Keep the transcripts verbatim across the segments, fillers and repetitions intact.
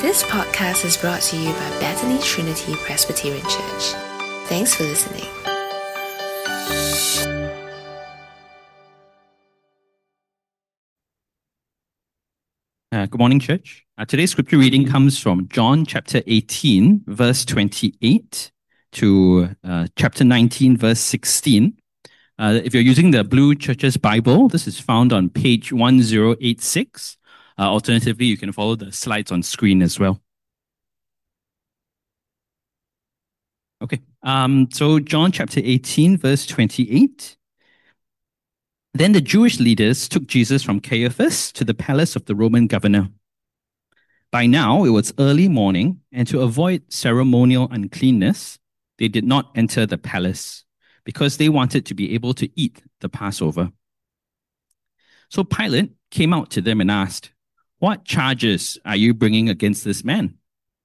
This podcast is brought to you by Bethany Trinity Presbyterian Church. Thanks for listening. Uh, good morning, church. Uh, today's scripture reading comes from John chapter eighteen, verse twenty-eight to uh, chapter nineteen, verse sixteen. Uh, if you're using the Blue Church's Bible, this is found on page one zero eight six. Uh, alternatively, you can follow the slides on screen as well. Okay, um, so John chapter eighteen, verse twenty-eight. Then the Jewish leaders took Jesus from Caiaphas to the palace of the Roman governor. By now, it was early morning, and to avoid ceremonial uncleanness, they did not enter the palace, because they wanted to be able to eat the Passover. So Pilate came out to them and asked, "What charges are you bringing against this man?"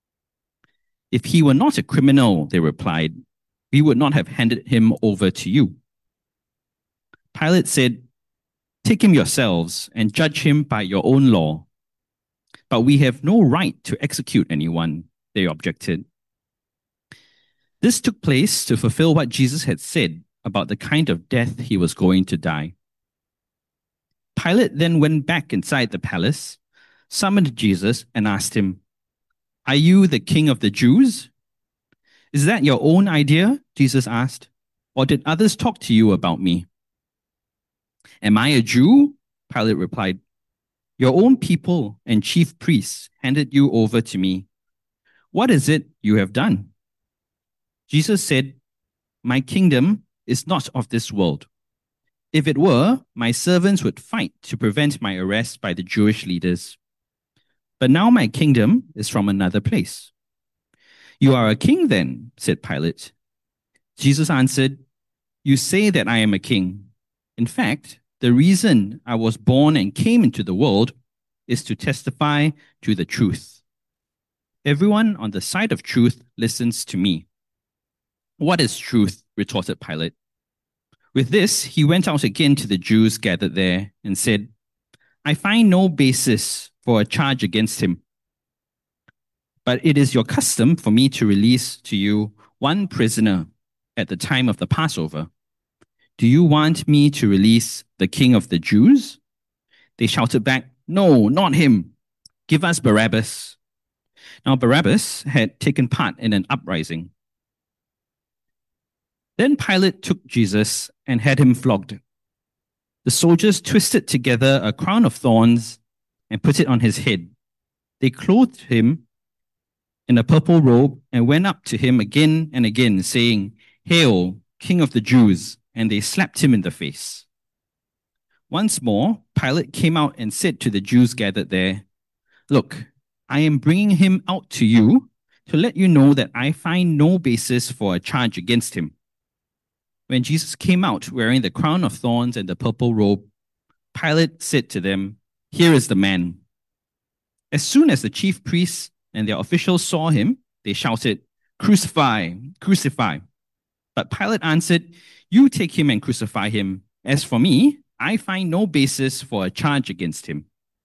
"If he were not a criminal," they replied, "we would not have handed him over to you." Pilate said, "Take him yourselves and judge him by your own law." "But we have no right to execute anyone," they objected. This took place to fulfill what Jesus had said about the kind of death he was going to die. Pilate then went back inside the palace, summoned Jesus, and asked him, "Are you the king of the Jews?" "Is that your own idea?" Jesus asked. "Or did others talk to you about me?" "Am I a Jew?" Pilate replied. "Your own people and chief priests handed you over to me. What is it you have done?" Jesus said, "My kingdom is not of this world. If it were, my servants would fight to prevent my arrest by the Jewish leaders. But now my kingdom is from another place." "You are a king then," said Pilate. Jesus answered, "You say that I am a king. In fact, the reason I was born and came into the world is to testify to the truth. Everyone on the side of truth listens to me." "What is truth?" retorted Pilate. With this, he went out again to the Jews gathered there and said, "I find no basis for a charge against him. But it is your custom for me to release to you one prisoner at the time of the Passover. Do you want me to release the king of the Jews?" They shouted back, "No, not him. Give us Barabbas." Now Barabbas had taken part in an uprising. Then Pilate took Jesus and had him flogged. The soldiers twisted together a crown of thorns and put it on his head. They clothed him in a purple robe and went up to him again and again, saying, "Hail, King of the Jews!" And they slapped him in the face. Once more, Pilate came out and said to the Jews gathered there, "Look, I am bringing him out to you to let you know that I find no basis for a charge against him." When Jesus came out wearing the crown of thorns and the purple robe, Pilate said to them, "Here is the man." As soon as the chief priests and their officials saw him, they shouted, "Crucify, crucify." But Pilate answered, "You take him and crucify him. As for me, I find no basis for a charge against him."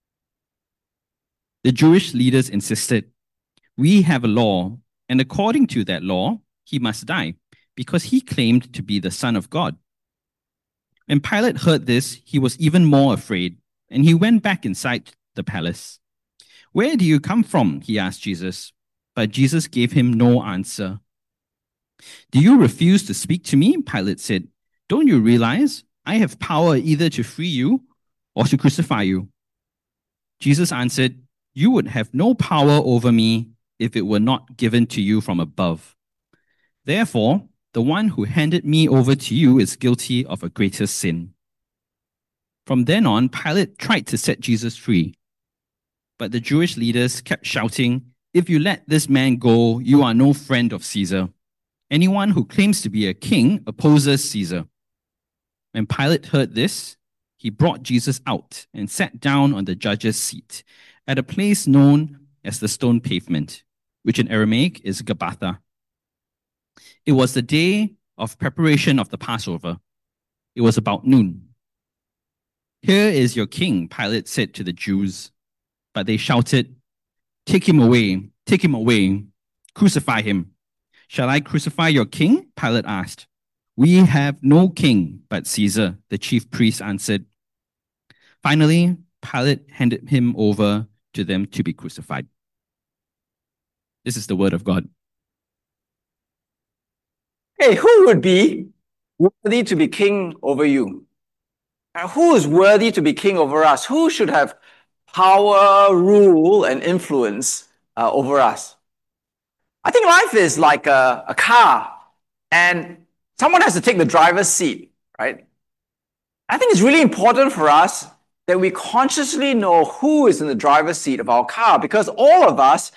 The Jewish leaders insisted, "We have a law, and according to that law, he must die, because he claimed to be the Son of God." When Pilate heard this, he was even more afraid, and he went back inside the palace. "Where do you come from?" he asked Jesus. But Jesus gave him no answer. "Do you refuse to speak to me?" Pilate said. "Don't you realize I have power either to free you or to crucify you?" Jesus answered, "You would have no power over me if it were not given to you from above. Therefore, the one who handed me over to you is guilty of a greater sin." From then on, Pilate tried to set Jesus free. But the Jewish leaders kept shouting, "If you let this man go, you are no friend of Caesar. Anyone who claims to be a king opposes Caesar." When Pilate heard this, he brought Jesus out and sat down on the judge's seat at a place known as the Stone Pavement, which in Aramaic is Gabbatha. It was the day of preparation of the Passover. It was about noon. "Here is your king," Pilate said to the Jews. But they shouted, Take him away, take him away, crucify him. Shall I crucify your king? Pilate asked. We have no king but Caesar, the chief priest answered. Finally, Pilate handed him over to them to be crucified. This is the word of God. Hey, who would be worthy to be king over you? And who is worthy to be king over us? Who should have power, rule, and influence uh, over us? I think life is like a, a car, and someone has to take the driver's seat, right? I think it's really important for us that we consciously know who is in the driver's seat of our car, because all of us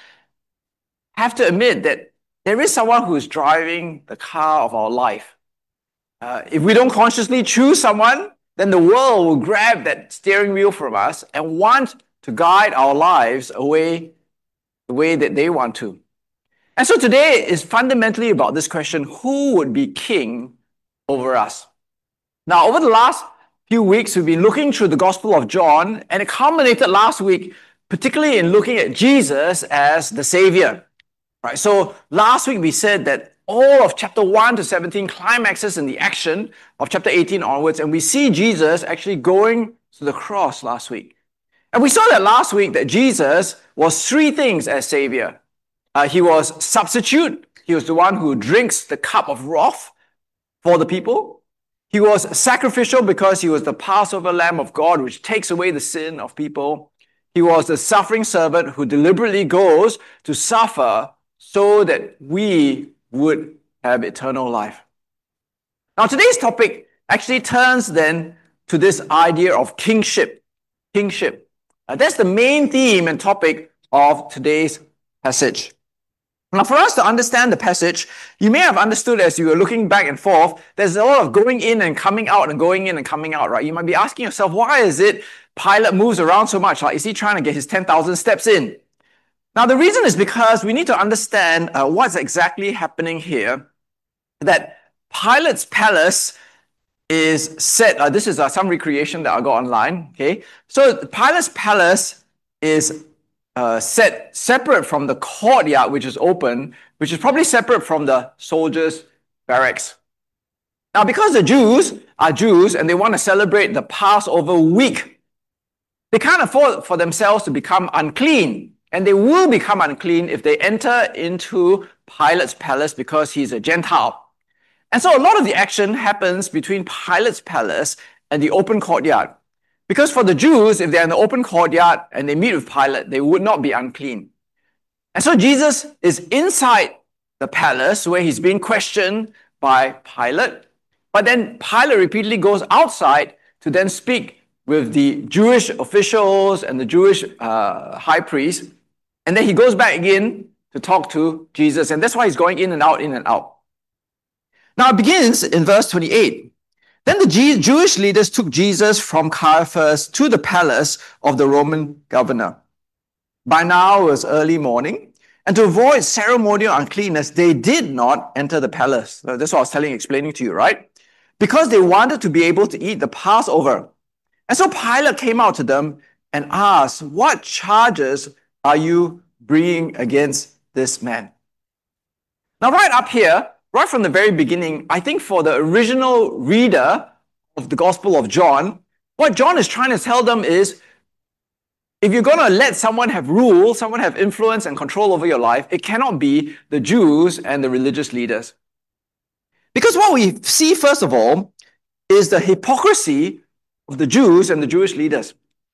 have to admit that there is someone who is driving the car of our life. Uh, if we don't consciously choose someone, then the world will grab that steering wheel from us and want to guide our lives away the way that they want to. And so today is fundamentally about this question: who would be king over us? Now, over the last few weeks, we've been looking through the Gospel of John, and it culminated last week, particularly in looking at Jesus as the Savior. Right? So last week we said that all of chapter one to seventeen climaxes in the action of chapter eighteen onwards, and we see Jesus actually going to the cross last week. And we saw that last week that Jesus was three things as Savior. Uh, he was substitute. He was the one who drinks the cup of wrath for the people. He was sacrificial because he was the Passover Lamb of God, which takes away the sin of people. He was the suffering servant who deliberately goes to suffer so that we would have eternal life. Now, today's topic actually turns then to this idea of kingship. Kingship. Uh, that's the main theme and topic of today's passage. Now, for us to understand the passage, you may have understood as you were looking back and forth, there's a lot of going in and coming out and going in and coming out, right? You might be asking yourself, why is it Pilate moves around so much? Like, is he trying to get his ten thousand steps in? Now, the reason is because we need to understand uh, what's exactly happening here. That Pilate's palace is set, uh, this is uh, some recreation that I got online, okay? So Pilate's palace is uh, set separate from the courtyard, which is open, which is probably separate from the soldiers' barracks. Now, because the Jews are Jews and they want to celebrate the Passover week, they can't afford for themselves to become unclean. And they will become unclean if they enter into Pilate's palace because he's a Gentile. And so a lot of the action happens between Pilate's palace and the open courtyard. Because for the Jews, if they're in the open courtyard and they meet with Pilate, they would not be unclean. And so Jesus is inside the palace where he's being questioned by Pilate. But then Pilate repeatedly goes outside to then speak with the Jewish officials and the Jewish uh, high priest. And then he goes back again to talk to Jesus. And that's why he's going in and out, in and out. Now it begins in verse twenty-eight. Then the G- Jewish leaders took Jesus from Caiaphas to the palace of the Roman governor. By now it was early morning. And to avoid ceremonial uncleanness, they did not enter the palace. Now, that's what I was telling, explaining to you, right? Because they wanted to be able to eat the Passover. And so Pilate came out to them and asked, what charges are you bringing against this man? Now, right up here, right from the very beginning, I think for the original reader of the Gospel of John, what John is trying to tell them is, if you're going to let someone have rule, someone have influence and control over your life, it cannot be the Jews and the religious leaders. Because what we see, first of all, is the hypocrisy of the Jews and the Jewish leaders.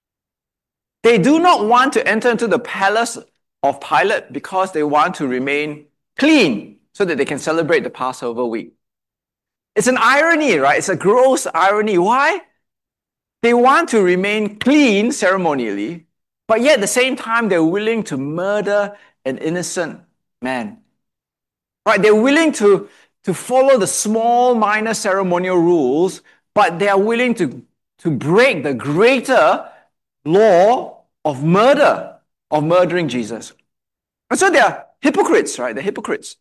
They do not want to enter into the palace of Pilate because they want to remain clean so that they can celebrate the Passover week. It's an irony, right? It's a gross irony. Why? They want to remain clean ceremonially, but yet at the same time, they're willing to murder an innocent man. Right? They're willing to, to follow the small, minor ceremonial rules, but they are willing to, to break the greater law of murder, of murdering Jesus. And so they are hypocrites, right? They're hypocrites.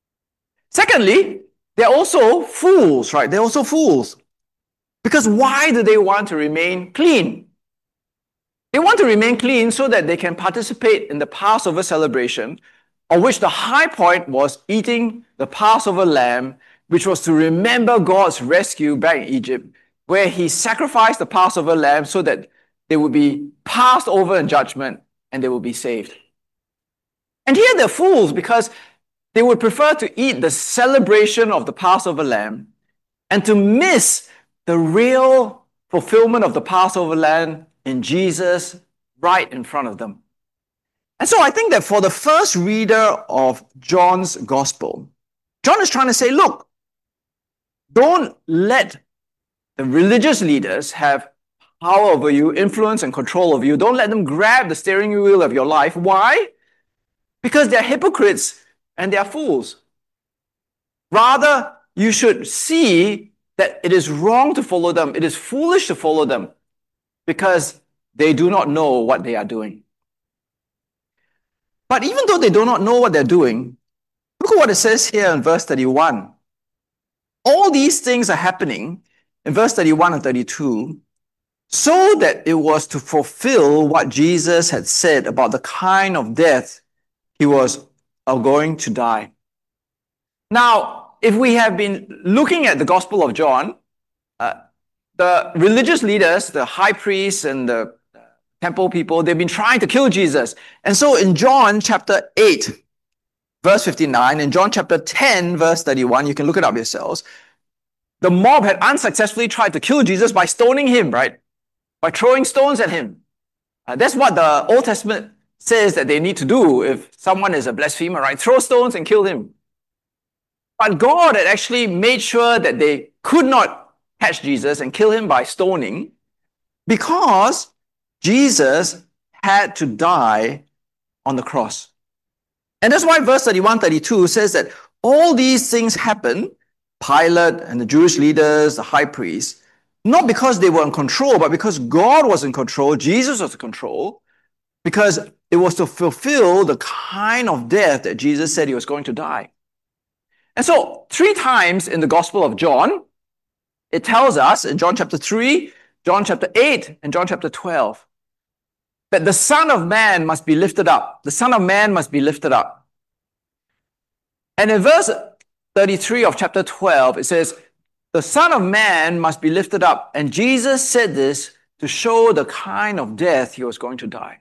Secondly, they're also fools, right? They're also fools. Because why do they want to remain clean? They want to remain clean so that they can participate in the Passover celebration, of which the high point was eating the Passover lamb, which was to remember God's rescue back in Egypt, where he sacrificed the Passover lamb so that they would be passed over in judgment and they would be saved. And here they're fools because they would prefer to eat the celebration of the Passover lamb and to miss the real fulfillment of the Passover lamb in Jesus right in front of them. And so I think that for the first reader of John's gospel, John is trying to say, look, don't let the religious leaders have power over you, influence and control over you. Don't let them grab the steering wheel of your life. Why? Because they're hypocrites and they're fools. Rather, you should see that it is wrong to follow them. It is foolish to follow them because they do not know what they are doing. But even though they do not know what they're doing, look at what it says here in verse thirty-one. All these things are happening in verse thirty-one and thirty-two so that it was to fulfill what Jesus had said about the kind of death he was going to die. Now, if we have been looking at the Gospel of John, uh, the religious leaders, the high priests and the temple people, they've been trying to kill Jesus. And so in John chapter eight, verse fifty-nine, in John chapter ten, verse thirty-one, you can look it up yourselves, the mob had unsuccessfully tried to kill Jesus by stoning him, right? By throwing stones at him. Uh, that's what the Old Testament says that they need to do if someone is a blasphemer, right? Throw stones and kill him. But God had actually made sure that they could not catch Jesus and kill him by stoning because Jesus had to die on the cross. And that's why verse thirty-one, thirty-two says that all these things happen, Pilate and the Jewish leaders, the high priests, not because they were in control, but because God was in control, Jesus was in control, because it was to fulfill the kind of death that Jesus said he was going to die. And so, three times in the Gospel of John, it tells us in John chapter three, John chapter eight, and John chapter twelve, that the Son of Man must be lifted up. The Son of Man must be lifted up. And in verse thirty-three of chapter twelve, it says, the Son of Man must be lifted up. And Jesus said this to show the kind of death he was going to die.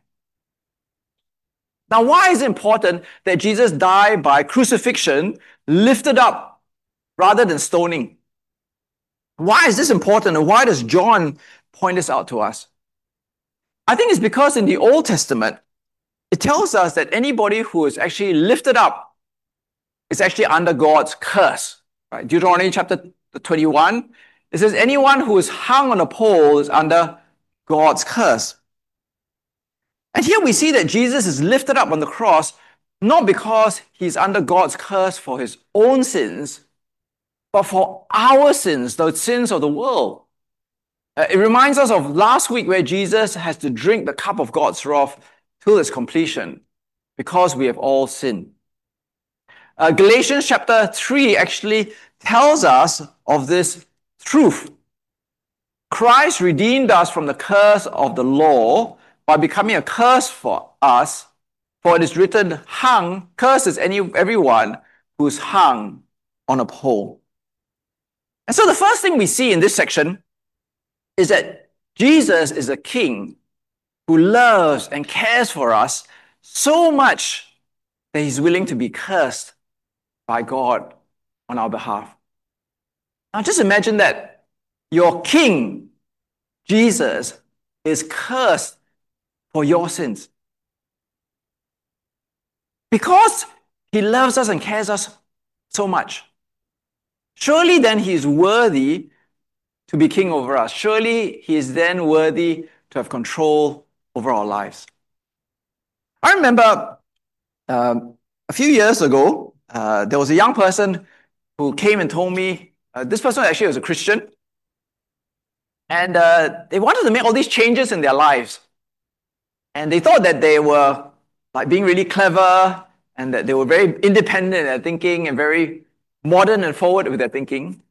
Now, why is it important that Jesus die by crucifixion, lifted up, rather than stoning? Why is this important, and why does John point this out to us? I think it's because in the Old Testament, it tells us that anybody who is actually lifted up is actually under God's curse. Right? Deuteronomy chapter twenty-one, it says anyone who is hung on a pole is under God's curse. And here we see that Jesus is lifted up on the cross, not because he's under God's curse for his own sins, but for our sins, the sins of the world. Uh, it reminds us of last week where Jesus has to drink the cup of God's wrath till its completion, because we have all sinned. Uh, Galatians chapter three actually tells us of this truth. Christ redeemed us from the curse of the law by becoming a curse for us, for it is written, hung, cursed is any, everyone who is hung on a pole. And so the first thing we see in this section is that Jesus is a king who loves and cares for us so much that he's willing to be cursed by God on our behalf. Now just imagine that your king, Jesus, is cursed for your sins. Because he loves us and cares us so much. Surely then he is worthy to be king over us. Surely he is then worthy to have control over our lives. I remember um, a few years ago, uh, there was a young person who came and told me, uh, this person actually was a Christian, and uh, they wanted to make all these changes in their lives. And they thought that they were like being really clever and that they were very independent in their thinking and very modern and forward with their thinking.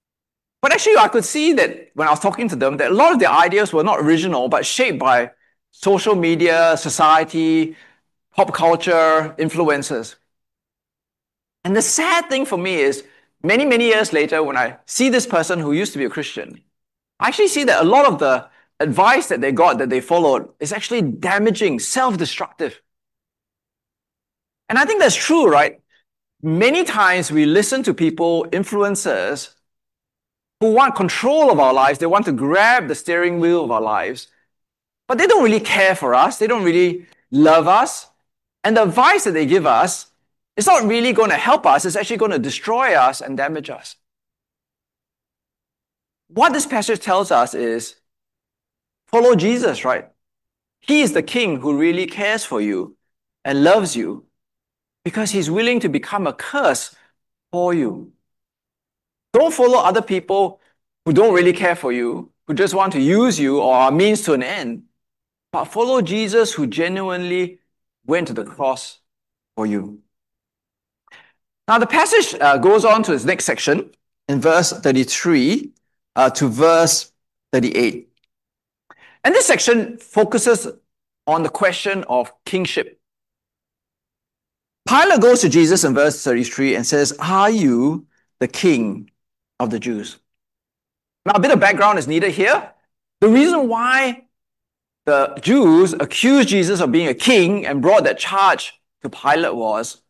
But actually, I could see that when I was talking to them, that a lot of their ideas were not original, but shaped by social media, society, pop culture, influencers. And the sad thing for me is, many, many years later, when I see this person who used to be a Christian, I actually see that a lot of the advice that they got, that they followed, is actually damaging, self-destructive. And I think that's true, right? Many times we listen to people, influencers, who want control of our lives. They want to grab the steering wheel of our lives, but they don't really care for us. They don't really love us. And the advice that they give us is not really going to help us. It's actually going to destroy us and damage us. What this passage tells us is, follow Jesus, right? He is the King who really cares for you and loves you because he's willing to become a curse for you. Don't follow other people who don't really care for you, who just want to use you or are means to an end, but follow Jesus who genuinely went to the cross for you. Now the passage uh, goes on to its next section in verse thirty-three uh, to verse thirty-eight. And this section focuses on the question of kingship. Pilate goes to Jesus in verse thirty-three and says, "Are you the king of the Jews?" Now, a bit of background is needed here. The reason why the Jews accused Jesus of being a king and brought that charge to Pilate was,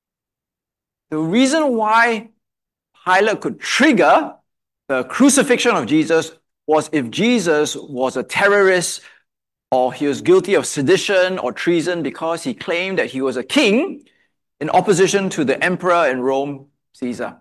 the reason why Pilate could trigger the crucifixion of Jesus was if Jesus was a terrorist or he was guilty of sedition or treason because he claimed that he was a king in opposition to the emperor in Rome, Caesar.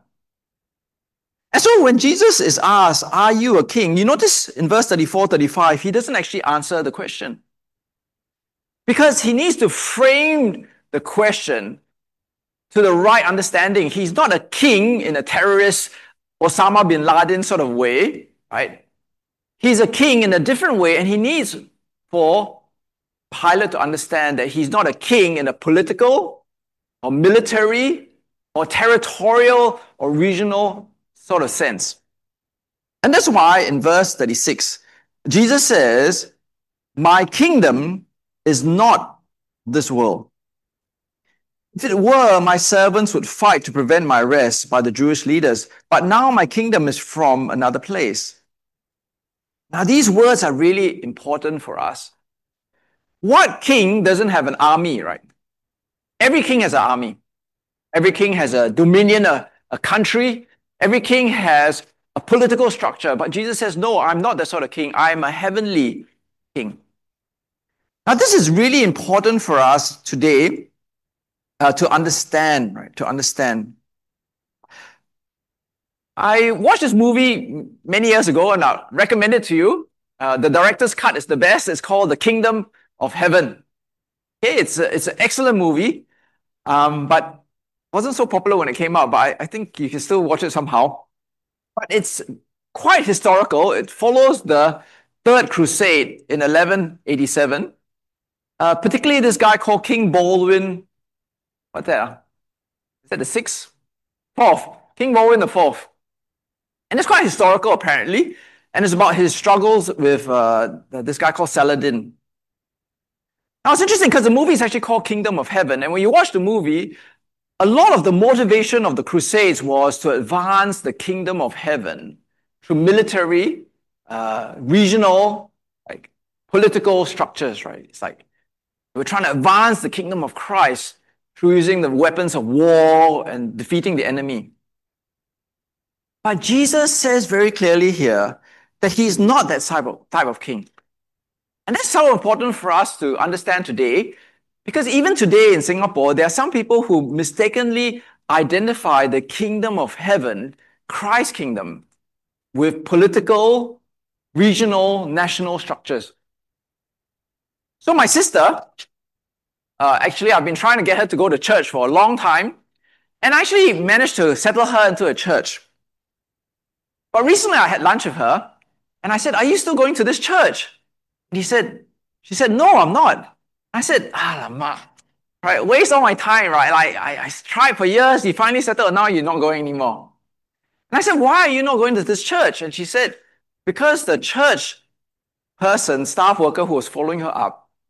And so when Jesus is asked, "Are you a king?" you notice in verse thirty-four, thirty-five, he doesn't actually answer the question. Because he needs to frame the question to the right understanding. He's not a king in a terrorist Osama bin Laden sort of way, right? He's a king in a different way, and he needs for Pilate to understand that he's not a king in a political or military or territorial or regional sort of sense. And that's why in verse thirty-six, Jesus says, "My kingdom is not this world. If it were, my servants would fight to prevent my arrest by the Jewish leaders, but now my kingdom is from another place." Now, these words are really important for us. What king doesn't have an army, right? Every king has an army. Every king has a dominion, a, a country. Every king has a political structure. But Jesus says, "No, I'm not that sort of king. I'm a heavenly king." Now, this is really important for us today uh, to understand, right? To understand. I watched this movie many years ago and I'll recommend it to you. Uh, the director's cut is the best. It's called The Kingdom of Heaven. Okay, it's, a, it's an excellent movie, um, but wasn't so popular when it came out, but I, I think you can still watch it somehow. But it's quite historical. It follows the Third Crusade in eleven eighty-seven. Uh, particularly this guy called King Baldwin. What's that? Uh? Is that the sixth? Fourth. King Baldwin the Fourth. And it's quite historical, apparently. And it's about his struggles with uh, this guy called Saladin. Now, it's interesting because the movie is actually called Kingdom of Heaven. And when you watch the movie, a lot of the motivation of the Crusades was to advance the kingdom of heaven through military, uh, regional, like political structures, right? It's like we're trying to advance the kingdom of Christ through using the weapons of war and defeating the enemy. But Jesus says very clearly here that he's not that type of, type of king. And that's so important for us to understand today, because even today in Singapore, there are some people who mistakenly identify the kingdom of heaven, Christ's kingdom, with political, regional, national structures. So my sister, uh, actually, I've been trying to get her to go to church for a long time, and I actually managed to settle her into a church. But recently I had lunch with her, and I said, "Are you still going to this church?" And he said, she said, "No, I'm not." I said, "Alamak, right, waste all my time, right? Like, I, I tried for years, you finally settled, and now you're not going anymore." And I said, "Why are you not going to this church?" And she said, "Because the church person, staff worker who was following her up,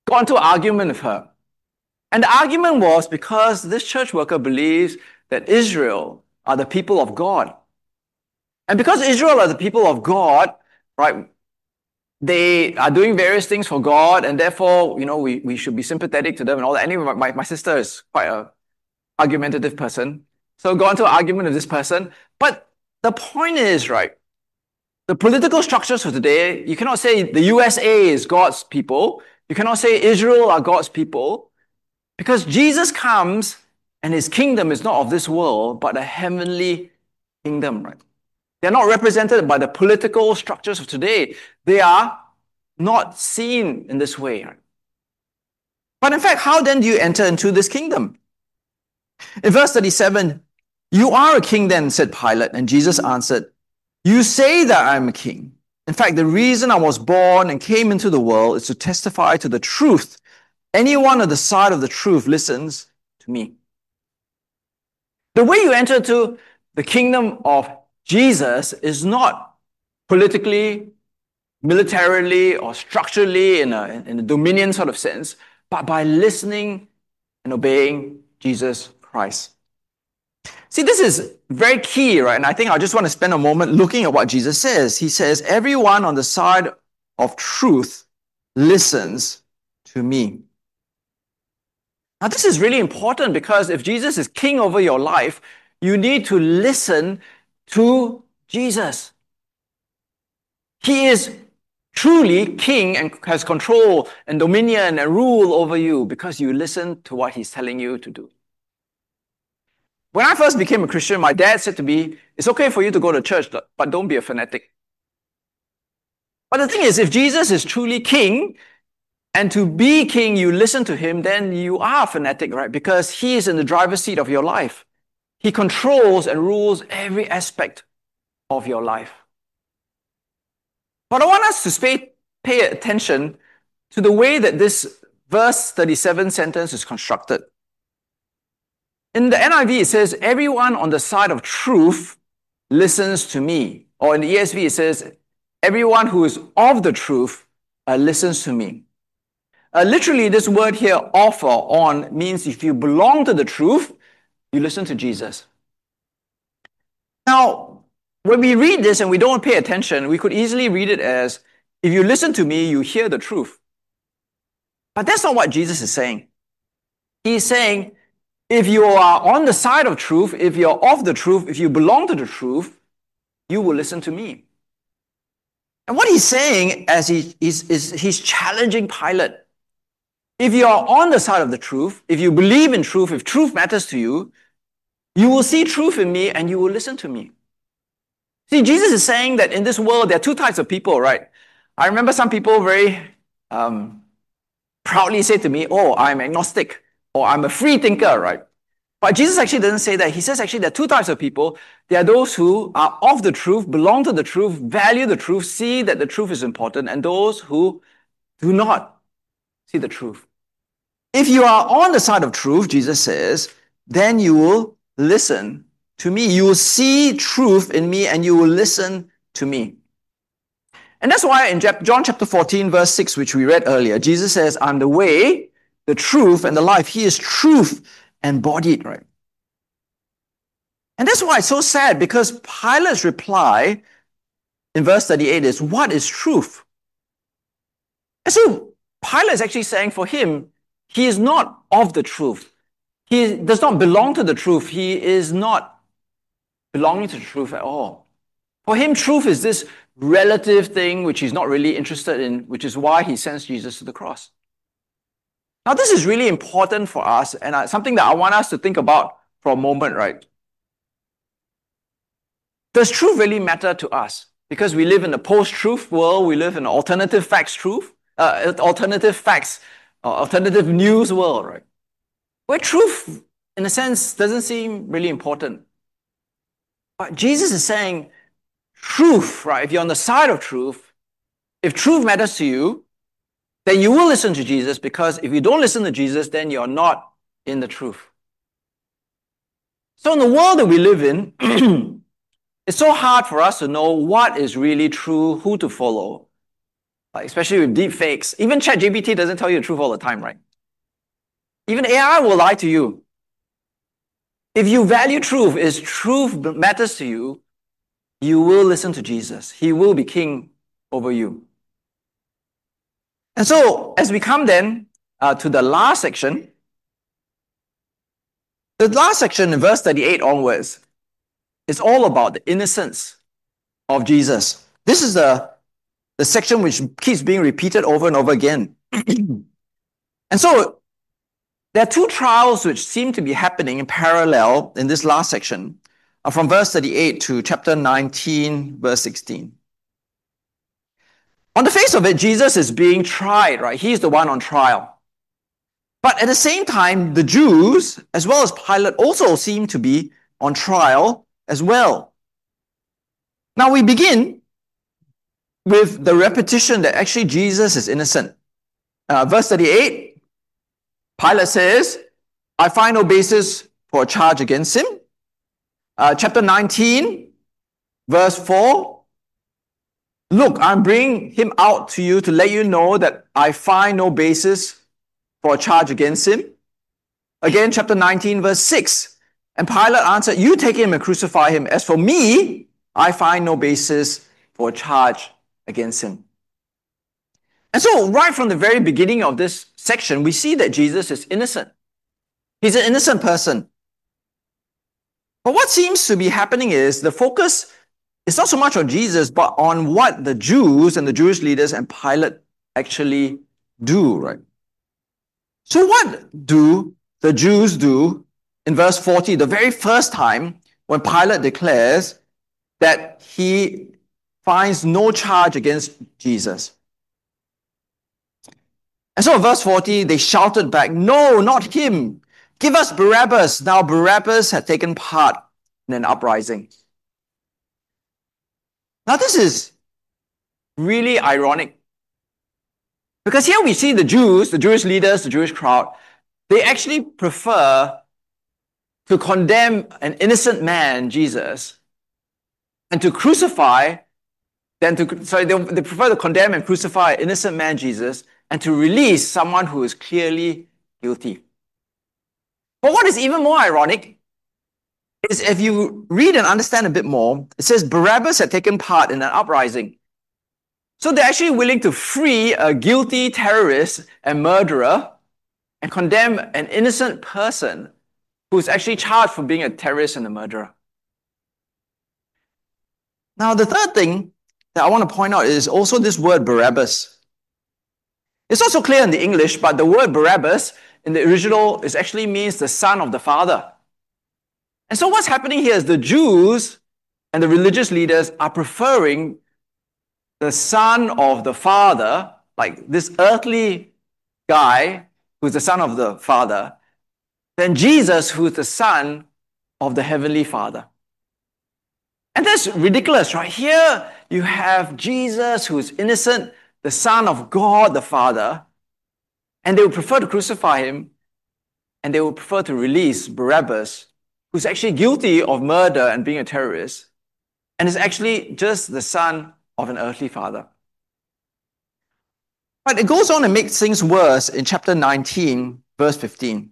got into an argument with her. And the argument was because this church worker believes that Israel are the people of God. And because Israel are the people of God, right, they are doing various things for God, and therefore, you know, we, we should be sympathetic to them and all that. Anyway, my, my sister is quite a argumentative person. So got into an argument with this person. But the point is, right, the political structures of today, you cannot say the U S A is God's people. You cannot say Israel are God's people. Because Jesus comes and his kingdom is not of this world, but a heavenly kingdom, right? They're not represented by the political structures of today. They are not seen in this way. Right? But in fact, how then do you enter into this kingdom? In verse thirty-seven, you are a king then, said Pilate. And Jesus answered, you say that I am a king. In fact, the reason I was born and came into the world is to testify to the truth. Anyone on the side of the truth listens to me. The way you enter to the kingdom of Jesus is not politically, militarily, or structurally in a, in a dominion sort of sense, but by listening and obeying Jesus Christ. See, this is very key, right? And I think I just want to spend a moment looking at what Jesus says. He says, everyone on the side of truth listens to me. Now, this is really important because if Jesus is king over your life, you need to listen to Jesus. He is truly king and has control and dominion and rule over you because you listen to what he's telling you to do. When I first became a Christian, my dad said to me, it's okay for you to go to church, but don't be a fanatic. But the thing is, if Jesus is truly king, and to be king, you listen to him, then you are a fanatic, right? Because he is in the driver's seat of your life. He controls and rules every aspect of your life. But I want us to pay, pay attention to the way that this verse thirty-seven sentence is constructed. In the N I V, it says, everyone on the side of truth listens to me. Or in the E S V, it says, everyone who is of the truth uh, listens to me. Uh, literally, this word here, off or on, means if you belong to the truth, you listen to Jesus. Now, when we read this and we don't pay attention, we could easily read it as, if you listen to me, you hear the truth. But that's not what Jesus is saying. He's saying, if you are on the side of truth, if you're of the truth, if you belong to the truth, you will listen to me. And what he's saying as he is, is he's challenging Pilate. If you are on the side of the truth, if you believe in truth, if truth matters to you, you will see truth in me and you will listen to me. See, Jesus is saying that in this world, there are two types of people, right? I remember some people very um, proudly say to me, oh, I'm agnostic, or I'm a free thinker, right? But Jesus actually doesn't say that. He says actually there are two types of people. There are those who are of the truth, belong to the truth, value the truth, see that the truth is important, and those who do not see the truth. If you are on the side of truth, Jesus says, then you will listen to me. You will see truth in me and you will listen to me. And that's why in John chapter fourteen, verse six, which we read earlier, Jesus says, I'm the way, the truth, and the life. He is truth embodied, right? And that's why it's so sad, because Pilate's reply in verse thirty-eight is, what is truth? And so Pilate is actually saying for him, he is not of the truth. He does not belong to the truth. He is not belonging to the truth at all. For him, truth is this relative thing which he's not really interested in, which is why he sends Jesus to the cross. Now, this is really important for us, and something that I want us to think about for a moment, right? Does truth really matter to us? Because we live in a post-truth world, we live in an alternative facts truth, uh, alternative facts, uh, alternative news world, right? Where truth, in a sense, doesn't seem really important. But Jesus is saying, truth, right? If you're on the side of truth, if truth matters to you, then you will listen to Jesus, because if you don't listen to Jesus, then you're not in the truth. So in the world that we live in, it's so hard for us to know what is really true, who to follow. like especially with deep fakes. Even ChatGPT doesn't tell you the truth all the time, right? Even A I will lie to you. If you value truth, if truth matters to you, you will listen to Jesus. He will be king over you. And so, as we come then uh, to the last section, the last section in verse thirty-eight onwards is all about the innocence of Jesus. This is the, the section which keeps being repeated over and over again. And so, there are two trials which seem to be happening in parallel in this last section, uh, from verse thirty-eight to chapter nineteen, verse sixteen. On the face of it, Jesus is being tried, right? He's the one on trial. But at the same time, the Jews, as well as Pilate, also seem to be on trial as well. Now we begin with the repetition that actually Jesus is innocent. Uh, verse thirty-eight, Pilate says, I find no basis for a charge against him. Uh, chapter nineteen, verse four, look, I'm bringing him out to you to let you know that I find no basis for a charge against him. Again, chapter nineteen, verse six. And Pilate answered, you take him and crucify him. As for me, I find no basis for a charge against him. And so, right from the very beginning of this section, we see that Jesus is innocent. He's an innocent person. But what seems to be happening is the focus it's not so much on Jesus, but on what the Jews and the Jewish leaders and Pilate actually do, right? So what do the Jews do in verse forty, the very first time when Pilate declares that he finds no charge against Jesus? And so in verse forty, they shouted back, no, not him. Give us Barabbas. Now Barabbas had taken part in an uprising. Now this is really ironic. Because here we see the Jews, the Jewish leaders, the Jewish crowd, they actually prefer to condemn an innocent man, Jesus, and to crucify, than to, sorry, they, they prefer to condemn and crucify an innocent man, Jesus, and to release someone who is clearly guilty. But what is even more ironic is if you read and understand a bit more, it says Barabbas had taken part in an uprising. So they're actually willing to free a guilty terrorist and murderer and condemn an innocent person who's actually charged for being a terrorist and a murderer. Now, the third thing that I want to point out is also this word Barabbas. It's also clear in the English, but the word Barabbas in the original is actually means the son of the father. And so what's happening here is the Jews and the religious leaders are preferring the son of the father, like this earthly guy who's the son of the father, than Jesus who's the son of the heavenly Father. And that's ridiculous, right? Here you have Jesus who's innocent, the son of God the Father, and they would prefer to crucify him, and they would prefer to release Barabbas, who's actually guilty of murder and being a terrorist, and is actually just the son of an earthly father. But it goes on and makes things worse in chapter nineteen, verse fifteen.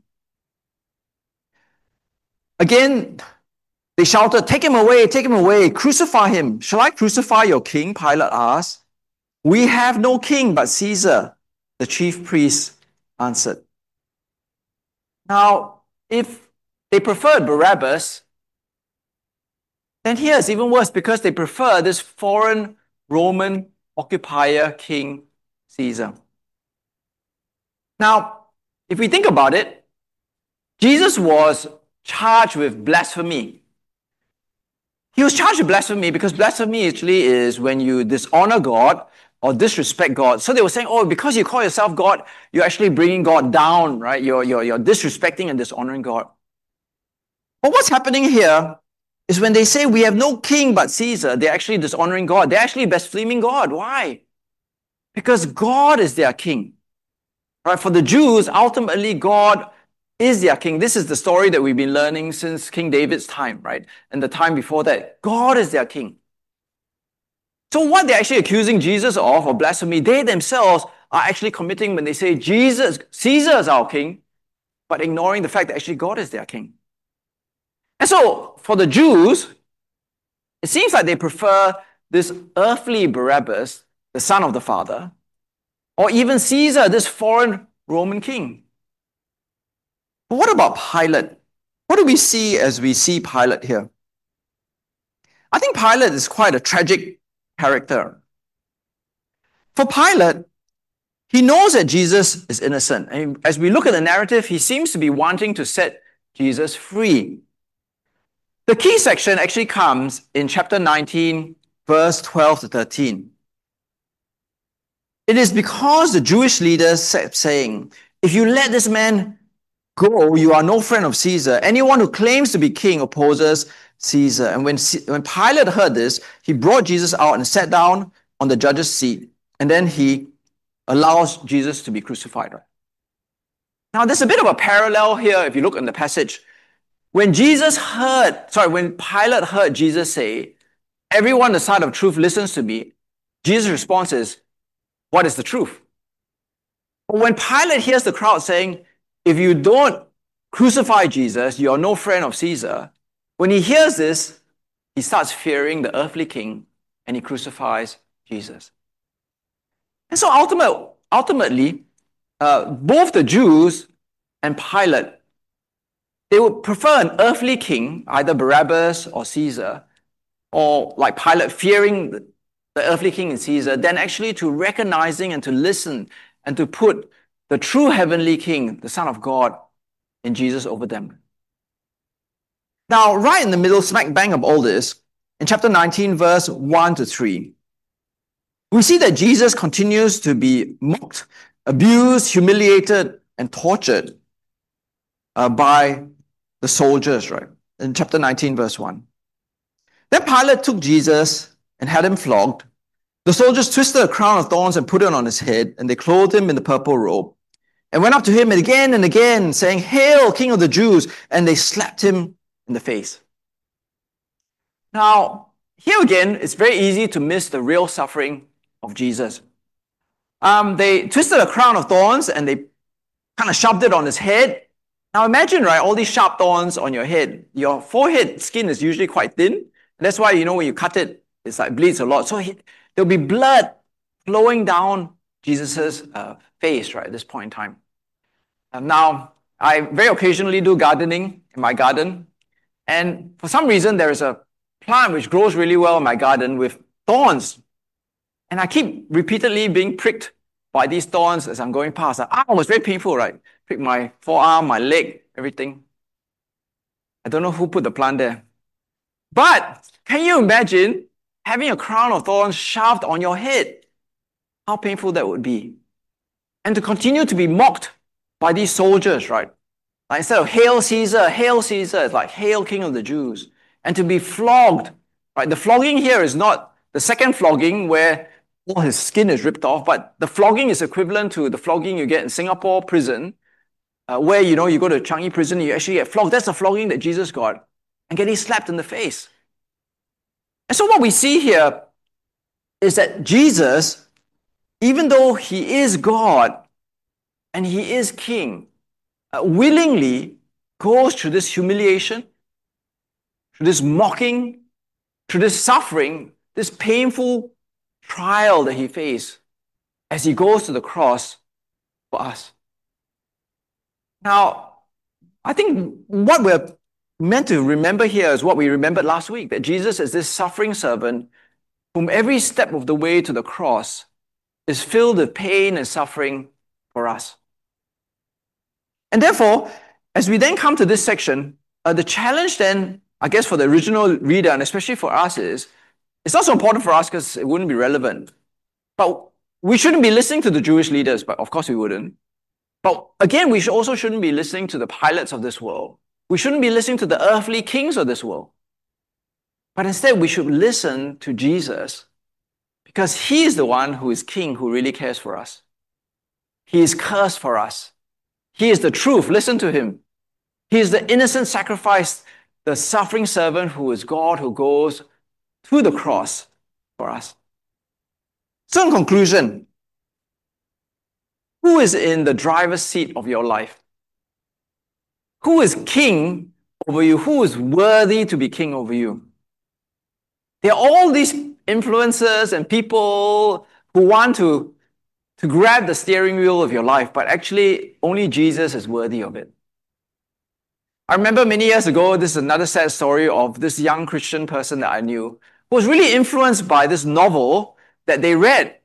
Again, they shouted, take him away, take him away, crucify him. Shall I crucify your king? Pilate asked. We have no king but Caesar, the chief priest answered. Now, if they preferred Barabbas, then here it's even worse because they prefer this foreign Roman occupier king, Caesar. Now, if we think about it, Jesus was charged with blasphemy. He was charged with blasphemy because blasphemy actually is when you dishonor God or disrespect God. So they were saying, oh, because you call yourself God, you're actually bringing God down, right? You're, you're, you're disrespecting and dishonoring God. But what's happening here is when they say we have no king but Caesar, they're actually dishonoring God. They're actually blaspheming God. Why? Because God is their king. Right? For the Jews, ultimately God is their king. This is the story that we've been learning since King David's time, right? And the time before that. God is their king. So what they're actually accusing Jesus of, or blasphemy, they themselves are actually committing when they say Jesus, Caesar is our king, but ignoring the fact that actually God is their king. And so for the Jews, it seems like they prefer this earthly Barabbas, the son of the father, or even Caesar, this foreign Roman king. But what about Pilate? What do we see as we see Pilate here? I think Pilate is quite a tragic character. For Pilate, he knows that Jesus is innocent. And as we look at the narrative, he seems to be wanting to set Jesus free. The key section actually comes in chapter nineteen, verse twelve to thirteen. It is because the Jewish leaders kept saying, if you let this man go, you are no friend of Caesar. Anyone who claims to be king opposes Caesar. And when, when Pilate heard this, he brought Jesus out and sat down on the judge's seat. And then he allows Jesus to be crucified. Now, there's a bit of a parallel here if you look in the passage. When Jesus heard, sorry, when Pilate heard Jesus say, everyone on the side of truth listens to me, Jesus' response is, what is the truth? But when Pilate hears the crowd saying, if you don't crucify Jesus, you are no friend of Caesar, when he hears this, he starts fearing the earthly king and he crucifies Jesus. And so ultimate, ultimately, uh, both the Jews and Pilate, they would prefer an earthly king, either Barabbas or Caesar, or like Pilate fearing the, the earthly king and Caesar, than actually to recognizing and to listen and to put the true heavenly king, the Son of God, in Jesus over them. Now, right in the middle, smack bang of all this, in chapter nineteen, verse one to three, we see that Jesus continues to be mocked, abused, humiliated, and tortured uh, by the soldiers, right? In chapter nineteen, verse one. Then Pilate took Jesus and had him flogged. The soldiers twisted a crown of thorns and put it on his head, and they clothed him in the purple robe, and went up to him again and again, saying, "Hail, King of the Jews!" And they slapped him in the face. Now, here again, it's very easy to miss the real suffering of Jesus. Um, they twisted a crown of thorns and they kind of shoved it on his head. Now imagine, right, all these sharp thorns on your head. Your forehead skin is usually quite thin. That's why, you know, when you cut it, it's like bleeds a lot. So he, there'll be blood flowing down Jesus's uh, face, right, at this point in time. And now, I very occasionally do gardening in my garden. And for some reason, there is a plant which grows really well in my garden with thorns. And I keep repeatedly being pricked by these thorns as I'm going past. Ah, it was very painful, right? Prick my forearm, my leg, everything. I don't know who put the plant there. But can you imagine having a crown of thorns shoved on your head? How painful that would be. And to continue to be mocked by these soldiers, right? Like instead of "Hail Caesar, Hail Caesar," it's like "Hail King of the Jews." And to be flogged, right? The flogging here is not the second flogging where all his skin is ripped off, but the flogging is equivalent to the flogging you get in Singapore prison, uh, where, you know, you go to Changi prison, you actually get flogged. That's the flogging that Jesus got, and getting slapped in the face. And so what we see here is that Jesus, even though he is God and he is king, uh, willingly goes through this humiliation, through this mocking, through this suffering, this painful trial that he faced as he goes to the cross for us. Now, I think what we're meant to remember here is what we remembered last week, that Jesus is this suffering servant whom every step of the way to the cross is filled with pain and suffering for us. And therefore, as we then come to this section, uh, the challenge then, I guess, for the original reader, and especially for us, is it's not so important for us because it wouldn't be relevant. But we shouldn't be listening to the Jewish leaders, but of course we wouldn't. But again, we should also shouldn't be listening to the Pilates of this world. We shouldn't be listening to the earthly kings of this world. But instead, we should listen to Jesus, because he is the one who is king, who really cares for us. He is cursed for us. He is the truth. Listen to him. He is the innocent sacrifice, the suffering servant who is God, who goes to the cross for us. So in conclusion, who is in the driver's seat of your life? Who is king over you? Who is worthy to be king over you? There are all these influencers and people who want to, to grab the steering wheel of your life, but actually only Jesus is worthy of it. I remember many years ago, this is another sad story of this young Christian person that I knew who was really influenced by this novel that they read.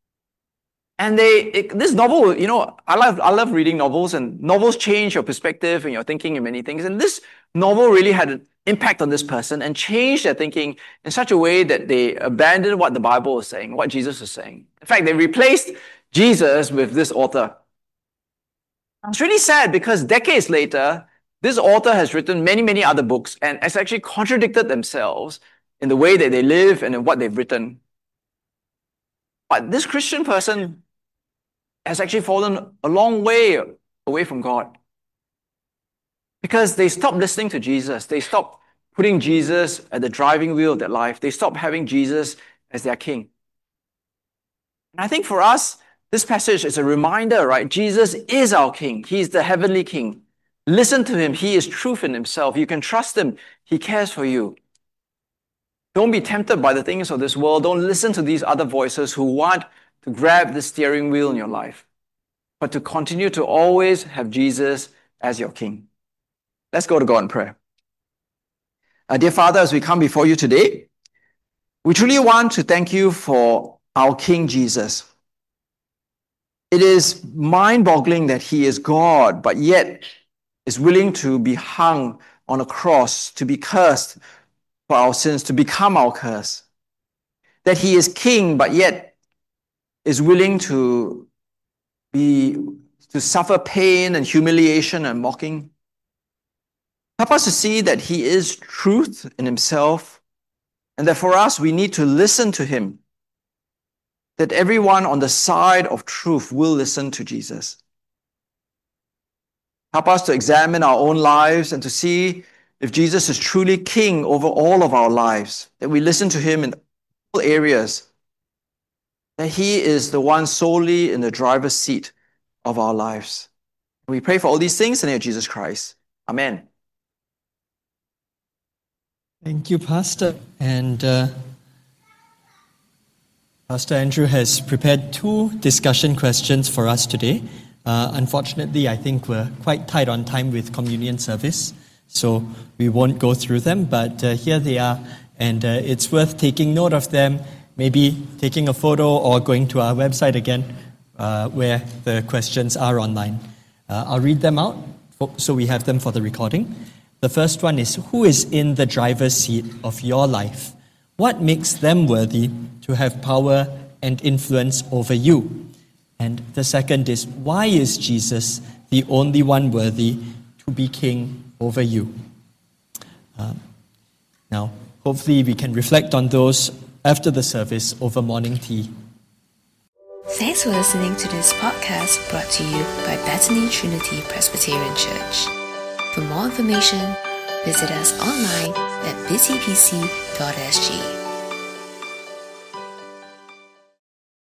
And they, it, this novel, you know, I love, I love reading novels, and novels change your perspective and your thinking in many things. And this novel really had an impact on this person and changed their thinking in such a way that they abandoned what the Bible was saying, what Jesus was saying. In fact, they replaced Jesus with this author. It's really sad because decades later, this author has written many, many other books and has actually contradicted themselves in the way that they live and in what they've written. But this Christian person has actually fallen a long way away from God because they stopped listening to Jesus. They stopped putting Jesus at the driving wheel of their life. They stopped having Jesus as their king. And I think for us, this passage is a reminder, right? Jesus is our king. He's the heavenly king. Listen to him. He is truth in himself. You can trust him. He cares for you. Don't be tempted by the things of this world. Don't listen to these other voices who want to grab the steering wheel in your life, but to continue to always have Jesus as your king. Let's go to God in prayer. Uh, dear Father, as we come before you today, we truly want to thank you for our King Jesus. It is mind-boggling that he is God, but yet is willing to be hung on a cross, to be cursed for our sins, to become our curse. That he is king, but yet is willing to be, to suffer pain and humiliation and mocking. Help us to see that he is truth in himself, and that for us, we need to listen to him. That everyone on the side of truth will listen to Jesus. Help us to examine our own lives and to see if Jesus is truly king over all of our lives, that we listen to him in all areas, that he is the one solely in the driver's seat of our lives. We pray for all these things in the name of Jesus Christ. Amen. Thank you, Pastor. And uh, Pastor Andrew has prepared two discussion questions for us today. Uh, unfortunately, I think we're quite tight on time with communion service, so we won't go through them, but uh, here they are, and uh, it's worth taking note of them, maybe taking a photo or going to our website again, uh, where the questions are online. Uh, I'll read them out for, so we have them for the recording. The first one is, who is in the driver's seat of your life? What makes them worthy to have power and influence over you? And the second is, why is Jesus the only one worthy to be king over you? Um, now, hopefully we can reflect on those after the service over morning tea. Thanks for listening to this podcast brought to you by Bethany Trinity Presbyterian Church. For more information, visit us online at busy p c dot s g.